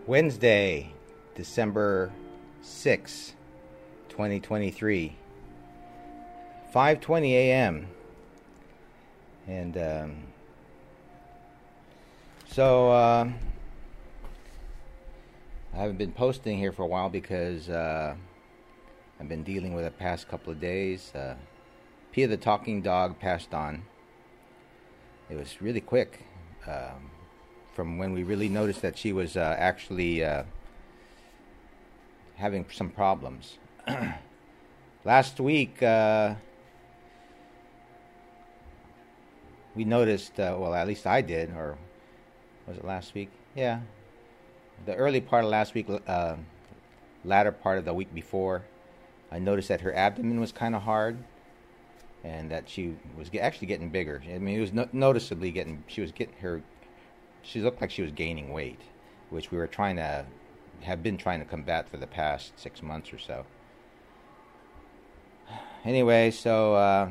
Wednesday, December 6, 2023, 5:20 a.m. And I haven't been posting here for a while because I've been dealing with it the past couple of days. Pia the talking dog passed on. It was really quick. From when we really noticed that she was actually having some problems. Last week, we noticed, well, at least I did, or was it last week? Yeah. The early part of last week, latter part of the week before, I noticed that her abdomen was kind of hard and that she was actually getting bigger. I mean, it was noticeably getting, she looked like she was gaining weight, which we were have been trying to combat for the past 6 months or so. Anyway, so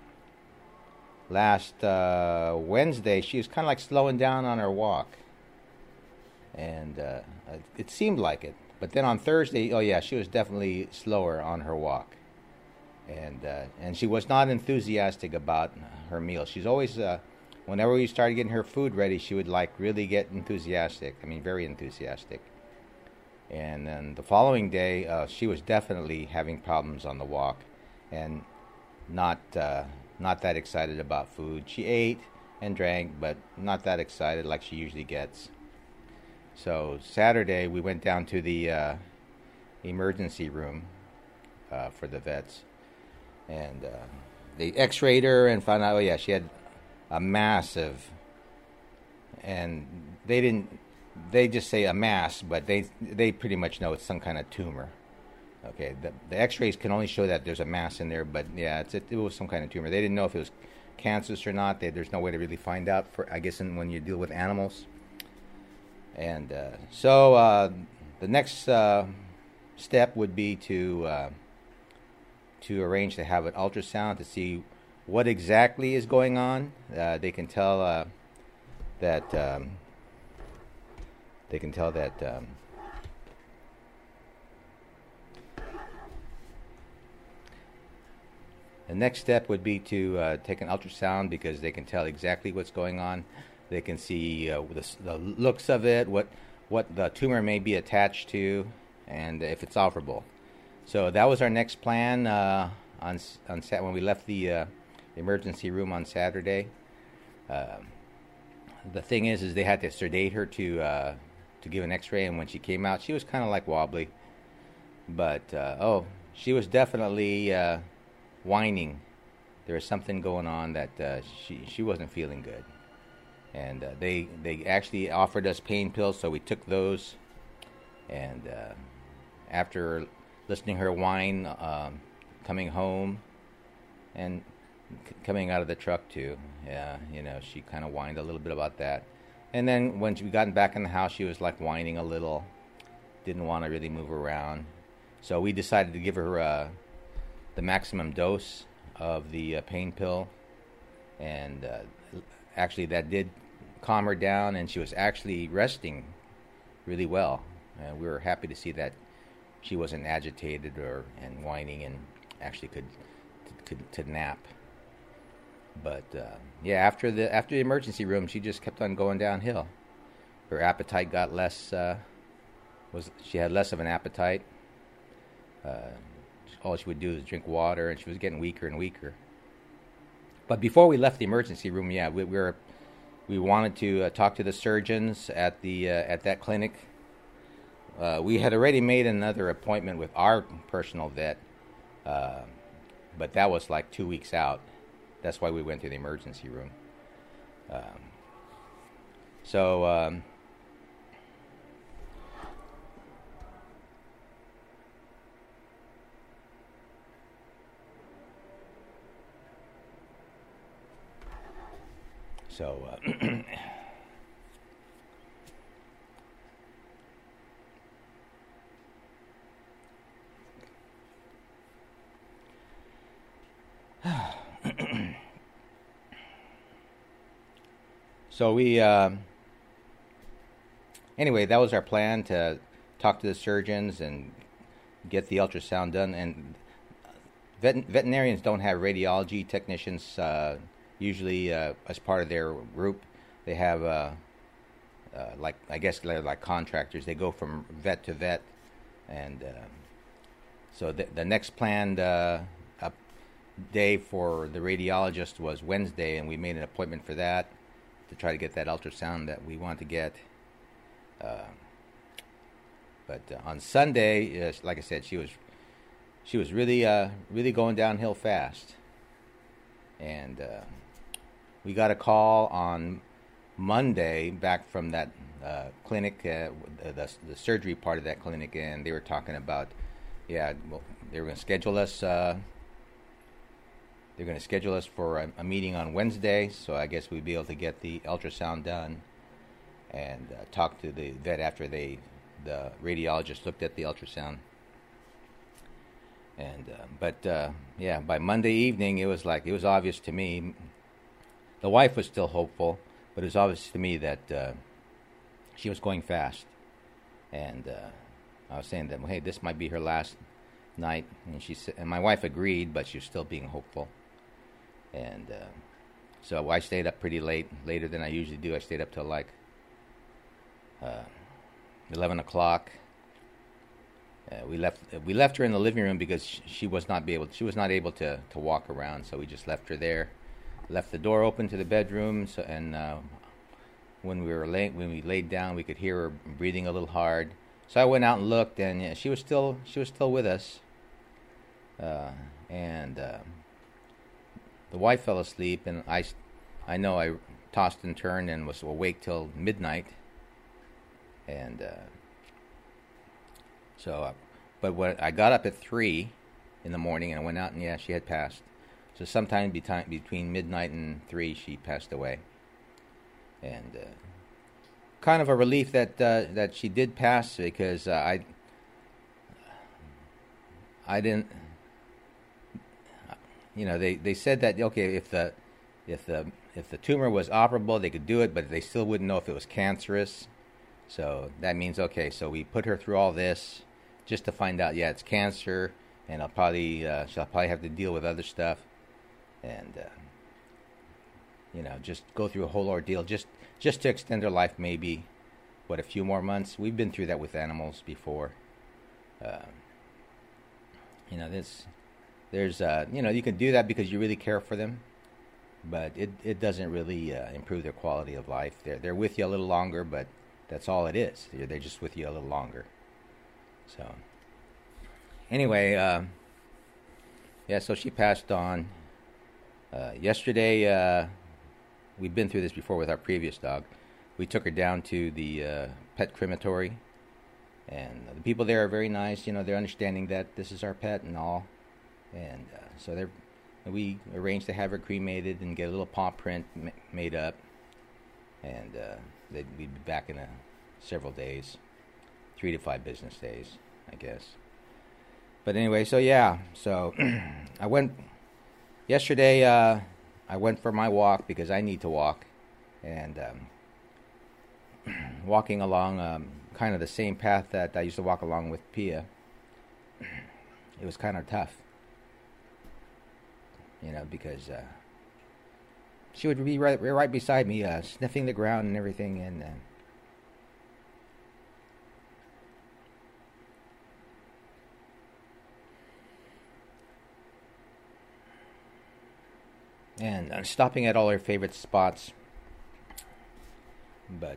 last Wednesday, she was kind of like slowing down on her walk. And it seemed like it. But then on Thursday, oh yeah, she was definitely slower on her walk. And she was not enthusiastic about her meal. She's always... whenever we started getting her food ready, she would like really get enthusiastic. I mean, very enthusiastic. And then the following day, she was definitely having problems on the walk, and not that excited about food. She ate and drank, but not that excited like she usually gets. So Saturday, we went down to the emergency room for the vets, and they X-rayed her and found out, oh yeah, she had a massive, and they just say a mass, but they pretty much know it's some kind of tumor. Okay, the X-rays can only show that there's a mass in there, but yeah, it was some kind of tumor. They didn't know if it was cancerous or not. There's no way to really find out, I guess, when you deal with animals. And so the next step would be to arrange to have an ultrasound to see what exactly is going on. They can tell that the next step would be to take an ultrasound, because they can tell exactly what's going on. They can see the looks of it, what the tumor may be attached to, and if it's operable. So that was our next plan when we left the emergency room on Saturday. The thing is they had to sedate her to give an X-ray, and when she came out, she was kind of like wobbly, but she was definitely whining. There was something going on that she wasn't feeling good, and they actually offered us pain pills, so we took those, and after listening to her whine, coming home and coming out of the truck too, yeah, she kind of whined a little bit about that. And then when we got back in the house, she was like whining a little, didn't want to really move around. So we decided to give her the maximum dose of the pain pill, and actually that did calm her down, and she was actually resting really well. We were happy to see that she wasn't agitated and whining, and actually could nap. But yeah, after the emergency room, she just kept on going downhill. Her appetite got less. She had less of an appetite. All she would do is drink water, and she was getting weaker and weaker. But before we left the emergency room, yeah, we wanted to talk to the surgeons at that clinic. We had already made another appointment with our personal vet, but that was like 2 weeks out. That's why we went to the emergency room. So we anyway, that was our plan, to talk to the surgeons and get the ultrasound done. And veterinarians don't have radiology technicians usually as part of their group. They have like, I guess they're like contractors. They go from vet to vet, and so the next planned day for the radiologist was Wednesday, and we made an appointment for that to try to get that ultrasound that we want to get. But on Sunday, like I said, she was really going downhill fast, and we got a call on Monday back from that clinic, the surgery part of that clinic, and they were talking about, well, they were going to schedule us. They're going to schedule us for a meeting on Wednesday, so I guess we'd be able to get the ultrasound done and talk to the vet after the radiologist looked at the ultrasound. And by Monday evening, it was obvious to me. The wife was still hopeful, but it was obvious to me that she was going fast. And I was saying that, well, hey, this might be her last night, and my wife agreed, but she was still being hopeful. And so I stayed up pretty late, later than I usually do. I stayed up till like 11 o'clock. We left her in the living room because she was not able to walk around. So we just left her there, left the door open to the bedroom. So, and when we laid down, we could hear her breathing a little hard. So I went out and looked, and she was still with us. And the wife fell asleep, and I know I tossed and turned and was awake till midnight. And but when I got up at 3 in the morning and I went out, and she had passed. So sometime between midnight and 3, she passed away. And kind of a relief that she did pass, because I didn't. They said that, okay, if the tumor was operable, they could do it, but they still wouldn't know if it was cancerous. So that means, okay, so we put her through all this just to find out, it's cancer, and she'll probably have to deal with other stuff, and just go through a whole ordeal just to extend her life, maybe a few more months. We've been through that with animals before. There's you can do that because you really care for them, but it doesn't really improve their quality of life. They're with you a little longer, but that's all it is. They're just with you a little longer. So anyway, so she passed on. Yesterday, we've been through this before with our previous dog. We took her down to the pet crematory, and the people there are very nice. They're understanding that this is our pet and all. And so we arranged to have her cremated and get a little paw print made up. And we'd be back in several days, 3 to 5 business days, I guess. But anyway, so I went yesterday. I went for my walk because I need to walk, and walking along kind of the same path that I used to walk along with Pia. It was kind of tough, because she would be right beside me, sniffing the ground and everything, and stopping at all her favorite spots. But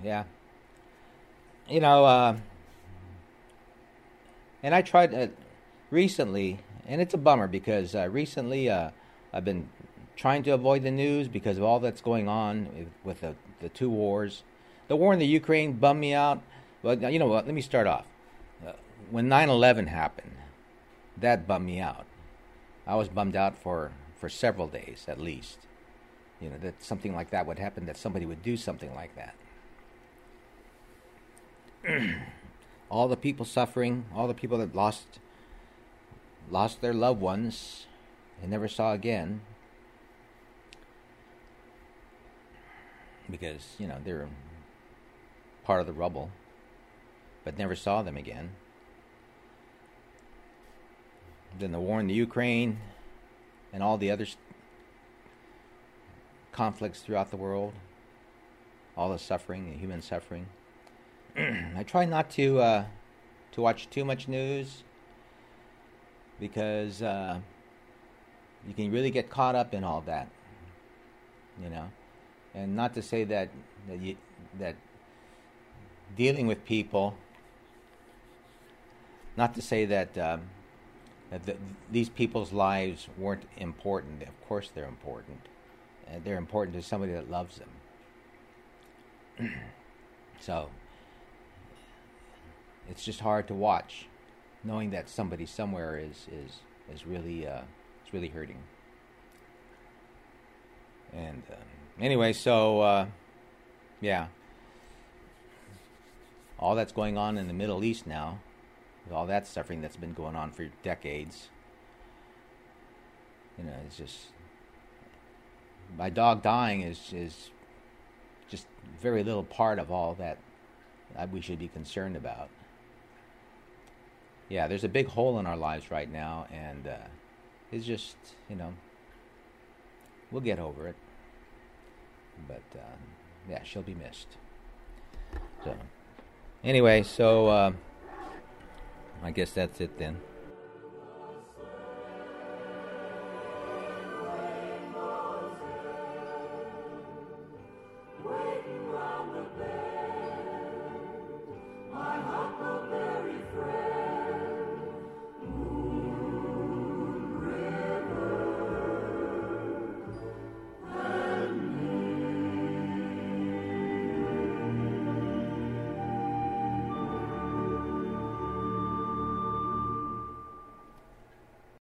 and I tried recently, and it's a bummer because recently I've been trying to avoid the news because of all that's going on with the two wars. The war in the Ukraine bummed me out. Well, you know what? Let me start off. When 9/11 happened, that bummed me out. I was bummed out for several days at least. That something like that would happen, that somebody would do something like that. All the people suffering, all the people that lost their loved ones and never saw again, because they're part of the rubble, but never saw them again. Then the war in the Ukraine and all the other conflicts throughout the world, all the suffering, the human suffering. I try not to watch too much news because you can really get caught up in all that, you know. And not to say that dealing with people, not to say that these people's lives weren't important. Of course they're important. They're important to somebody that loves them. So it's just hard to watch, knowing that somebody somewhere is really hurting. And anyway, so yeah, all that's going on in the Middle East now, with all that suffering that's been going on for decades. You know, it's just, my dog dying is just very little part of all that we should be concerned about. Yeah, there's a big hole in our lives right now, and it's just, you know, we'll get over it. But yeah, she'll be missed. So anyway, so I guess that's it then.